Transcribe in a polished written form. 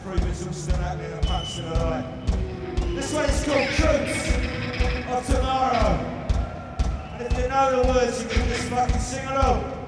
improvements all still happening and punch still alive. This one is called Coots of Tomorrow. And if you know the words, you can just fucking sing along.